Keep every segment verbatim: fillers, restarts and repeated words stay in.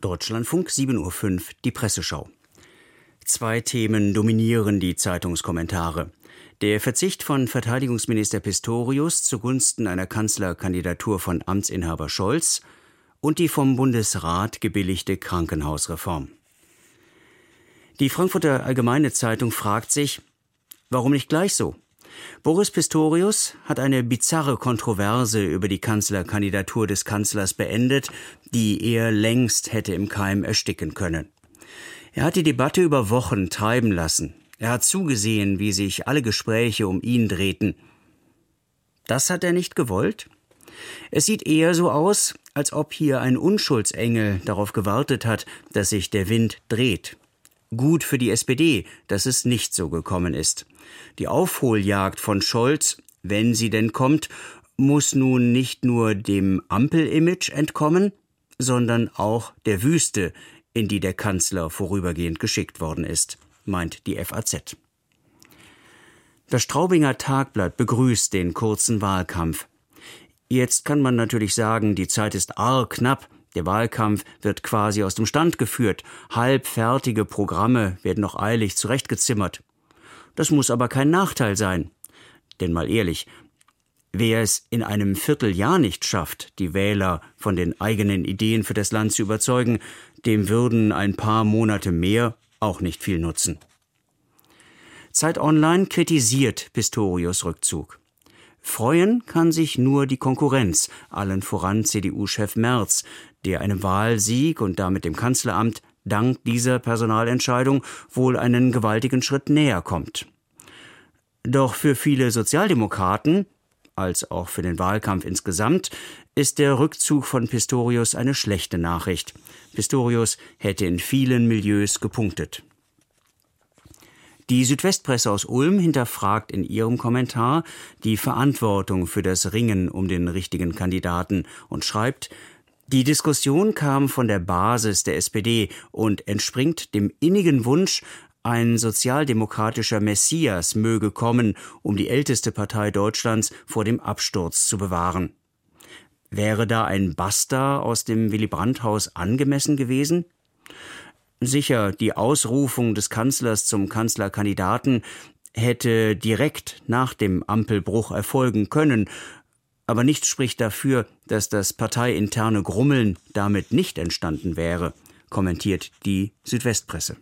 Deutschlandfunk, sieben Uhr fünf, die Presseschau. Zwei Themen dominieren die Zeitungskommentare. Der Verzicht von Verteidigungsminister Pistorius zugunsten einer Kanzlerkandidatur von Amtsinhaber Scholz und die vom Bundesrat gebilligte Krankenhausreform. Die Frankfurter Allgemeine Zeitung fragt sich, warum nicht gleich so? Boris Pistorius hat eine bizarre Kontroverse über die Kanzlerkandidatur des Kanzlers beendet, die er längst hätte im Keim ersticken können. Er hat die Debatte über Wochen treiben lassen. Er hat zugesehen, wie sich alle Gespräche um ihn drehten. Das hat er nicht gewollt? Es sieht eher so aus, als ob hier ein Unschuldsengel darauf gewartet hat, dass sich der Wind dreht. Gut für die S P D, dass es nicht so gekommen ist. Die Aufholjagd von Scholz, wenn sie denn kommt, muss nun nicht nur dem Ampel-Image entkommen, sondern auch der Wüste, in die der Kanzler vorübergehend geschickt worden ist, meint die F A Z. Das Straubinger Tagblatt begrüßt den kurzen Wahlkampf. Jetzt kann man natürlich sagen, die Zeit ist arg knapp. Der Wahlkampf wird quasi aus dem Stand geführt. Halbfertige Programme werden noch eilig zurechtgezimmert. Das muss aber kein Nachteil sein. Denn mal ehrlich, wer es in einem Vierteljahr nicht schafft, die Wähler von den eigenen Ideen für das Land zu überzeugen, dem würden ein paar Monate mehr auch nicht viel nutzen. Zeit Online kritisiert Pistorius' Rückzug. Freuen kann sich nur die Konkurrenz, allen voran C D U-Chef Merz, der einem Wahlsieg und damit dem Kanzleramt dank dieser Personalentscheidung wohl einen gewaltigen Schritt näher kommt. Doch für viele Sozialdemokraten, als auch für den Wahlkampf insgesamt, ist der Rückzug von Pistorius eine schlechte Nachricht. Pistorius hätte in vielen Milieus gepunktet. Die Südwestpresse aus Ulm hinterfragt in ihrem Kommentar die Verantwortung für das Ringen um den richtigen Kandidaten und schreibt, die Diskussion kam von der Basis der S P D und entspringt dem innigen Wunsch, ein sozialdemokratischer Messias möge kommen, um die älteste Partei Deutschlands vor dem Absturz zu bewahren. Wäre da ein Basta aus dem Willy-Brandt-Haus angemessen gewesen? Sicher, die Ausrufung des Kanzlers zum Kanzlerkandidaten hätte direkt nach dem Ampelbruch erfolgen können, aber nichts spricht dafür, dass das parteiinterne Grummeln damit nicht entstanden wäre, kommentiert die Südwestpresse.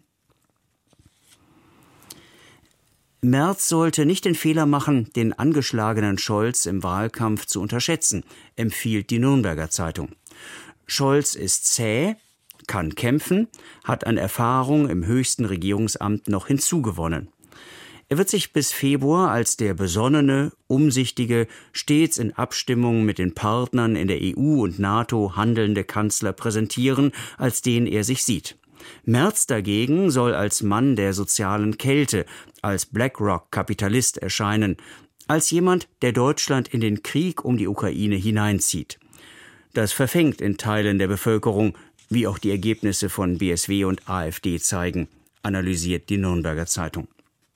Merz sollte nicht den Fehler machen, den angeschlagenen Scholz im Wahlkampf zu unterschätzen, empfiehlt die Nürnberger Zeitung. Scholz ist zäh, kann kämpfen, hat an Erfahrung im höchsten Regierungsamt noch hinzugewonnen. Er wird sich bis Februar als der besonnene, umsichtige, stets in Abstimmung mit den Partnern in der E U und NATO handelnde Kanzler präsentieren, als den er sich sieht. Merz dagegen soll als Mann der sozialen Kälte, als BlackRock-Kapitalist erscheinen, als jemand, der Deutschland in den Krieg um die Ukraine hineinzieht. Das verfängt in Teilen der Bevölkerung, wie auch die Ergebnisse von B S W und AfD zeigen, analysiert die Nürnberger Zeitung.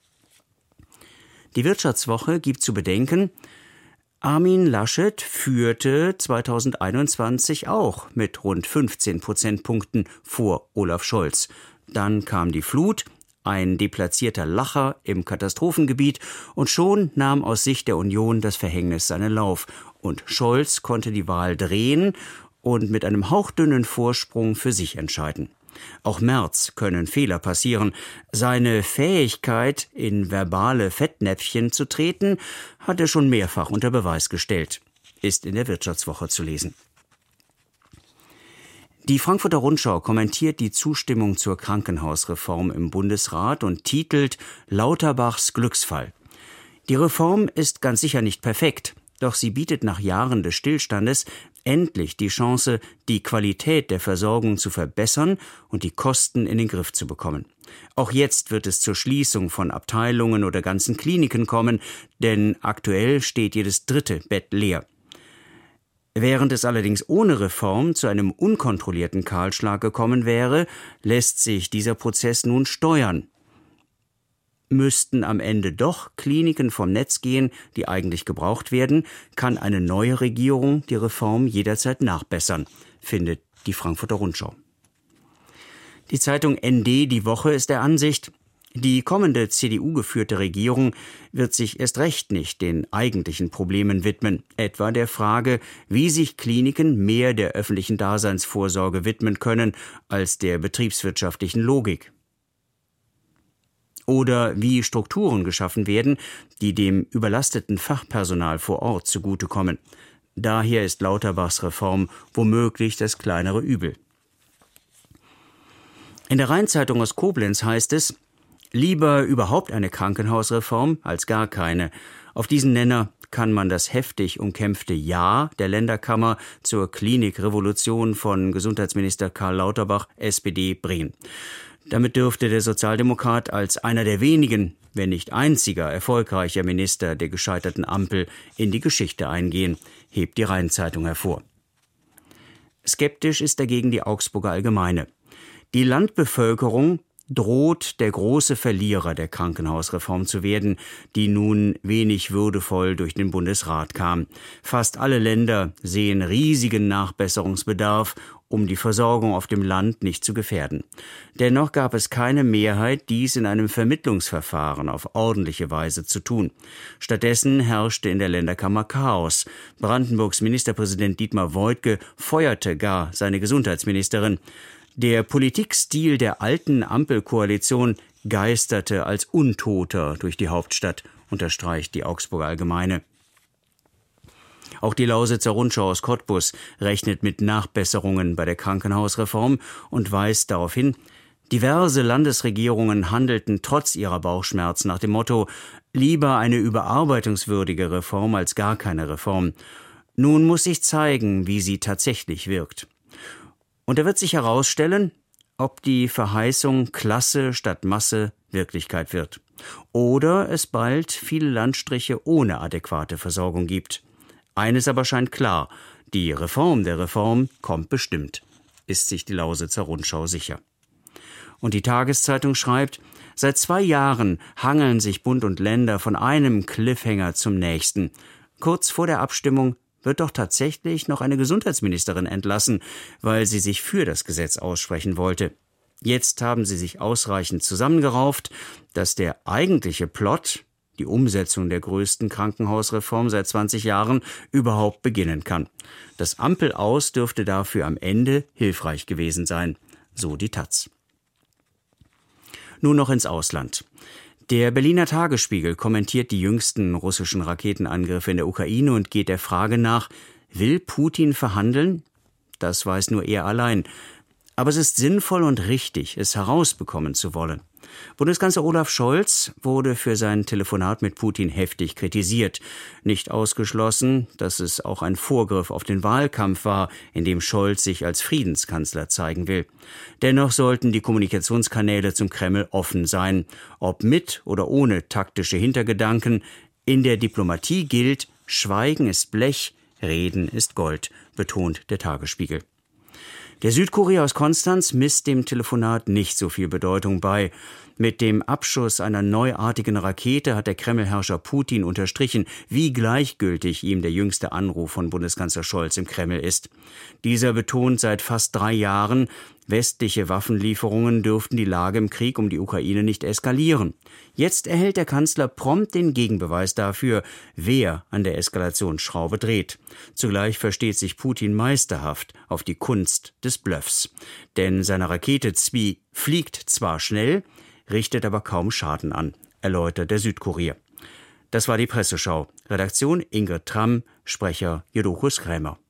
Die Wirtschaftswoche gibt zu bedenken, Armin Laschet führte zweitausendeinundzwanzig auch mit rund fünfzehn Prozentpunkten vor Olaf Scholz. Dann kam die Flut, ein deplatzierter Lacher im Katastrophengebiet und schon nahm aus Sicht der Union das Verhängnis seinen Lauf. Und Scholz konnte die Wahl drehen und mit einem hauchdünnen Vorsprung für sich entscheiden. Auch Merz können Fehler passieren. Seine Fähigkeit, in verbale Fettnäpfchen zu treten, hat er schon mehrfach unter Beweis gestellt, ist in der Wirtschaftswoche zu lesen. Die Frankfurter Rundschau kommentiert die Zustimmung zur Krankenhausreform im Bundesrat und titelt Lauterbachs Glücksfall. Die Reform ist ganz sicher nicht perfekt, doch sie bietet nach Jahren des Stillstandes endlich die Chance, die Qualität der Versorgung zu verbessern und die Kosten in den Griff zu bekommen. Auch jetzt wird es zur Schließung von Abteilungen oder ganzen Kliniken kommen, denn aktuell steht jedes dritte Bett leer. Während es allerdings ohne Reform zu einem unkontrollierten Kahlschlag gekommen wäre, lässt sich dieser Prozess nun steuern. Müssten am Ende doch Kliniken vom Netz gehen, die eigentlich gebraucht werden, kann eine neue Regierung die Reform jederzeit nachbessern, findet die Frankfurter Rundschau. Die Zeitung N D Die Woche ist der Ansicht, die kommende C D U-geführte Regierung wird sich erst recht nicht den eigentlichen Problemen widmen, etwa der Frage, wie sich Kliniken mehr der öffentlichen Daseinsvorsorge widmen können als der betriebswirtschaftlichen Logik. Oder wie Strukturen geschaffen werden, die dem überlasteten Fachpersonal vor Ort zugutekommen. Daher ist Lauterbachs Reform womöglich das kleinere Übel. In der Rheinzeitung aus Koblenz heißt es, lieber überhaupt eine Krankenhausreform als gar keine. Auf diesen Nenner kann man das heftig umkämpfte Ja der Länderkammer zur Klinikrevolution von Gesundheitsminister Karl Lauterbach, S P D, bringen. Damit dürfte der Sozialdemokrat als einer der wenigen, wenn nicht einziger, erfolgreicher Minister der gescheiterten Ampel in die Geschichte eingehen, hebt die Rheinzeitung hervor. Skeptisch ist dagegen die Augsburger Allgemeine. Die Landbevölkerung droht der große Verlierer der Krankenhausreform zu werden, die nun wenig würdevoll durch den Bundesrat kam. Fast alle Länder sehen riesigen Nachbesserungsbedarf, um die Versorgung auf dem Land nicht zu gefährden. Dennoch gab es keine Mehrheit, dies in einem Vermittlungsverfahren auf ordentliche Weise zu tun. Stattdessen herrschte in der Länderkammer Chaos. Brandenburgs Ministerpräsident Dietmar Woidke feuerte gar seine Gesundheitsministerin. Der Politikstil der alten Ampelkoalition geisterte als Untoter durch die Hauptstadt, unterstreicht die Augsburger Allgemeine. Auch die Lausitzer Rundschau aus Cottbus rechnet mit Nachbesserungen bei der Krankenhausreform und weist darauf hin, diverse Landesregierungen handelten trotz ihrer Bauchschmerzen nach dem Motto, lieber eine überarbeitungswürdige Reform als gar keine Reform. Nun muss sich zeigen, wie sie tatsächlich wirkt. Und da wird sich herausstellen, ob die Verheißung Klasse statt Masse Wirklichkeit wird. Oder es bald viele Landstriche ohne adäquate Versorgung gibt. Eines aber scheint klar, die Reform der Reform kommt bestimmt, ist sich die Lausitzer Rundschau sicher. Und die Tageszeitung schreibt, seit zwei Jahren hangeln sich Bund und Länder von einem Cliffhanger zum nächsten. Kurz vor der Abstimmung wird doch tatsächlich noch eine Gesundheitsministerin entlassen, weil sie sich für das Gesetz aussprechen wollte. Jetzt haben sie sich ausreichend zusammengerauft, dass der eigentliche Plot, die Umsetzung der größten Krankenhausreform seit zwanzig Jahren, überhaupt beginnen kann. Das Ampel-Aus dürfte dafür am Ende hilfreich gewesen sein, so die Taz. Nun noch ins Ausland. Der Berliner Tagesspiegel kommentiert die jüngsten russischen Raketenangriffe in der Ukraine und geht der Frage nach, will Putin verhandeln? Das weiß nur er allein. Aber es ist sinnvoll und richtig, es herausbekommen zu wollen. Bundeskanzler Olaf Scholz wurde für sein Telefonat mit Putin heftig kritisiert. Nicht ausgeschlossen, dass es auch ein Vorgriff auf den Wahlkampf war, in dem Scholz sich als Friedenskanzler zeigen will. Dennoch sollten die Kommunikationskanäle zum Kreml offen sein. Ob mit oder ohne taktische Hintergedanken, in der Diplomatie gilt, Schweigen ist Blech, Reden ist Gold, betont der Tagesspiegel. Der Südkurier aus Konstanz misst dem Telefonat nicht so viel Bedeutung bei. Mit dem Abschuss einer neuartigen Rakete hat der Kremlherrscher Putin unterstrichen, wie gleichgültig ihm der jüngste Anruf von Bundeskanzler Scholz im Kreml ist. Dieser betont seit fast drei Jahren, westliche Waffenlieferungen dürften die Lage im Krieg um die Ukraine nicht eskalieren. Jetzt erhält der Kanzler prompt den Gegenbeweis dafür, wer an der Eskalationsschraube dreht. Zugleich versteht sich Putin meisterhaft auf die Kunst des Bluffs. Denn seine Rakete Zwi fliegt zwar schnell, richtet aber kaum Schaden an, erläutert der Südkurier. Das war die Presseschau. Redaktion Ingrid Tramm, Sprecher Jodokus Krämer.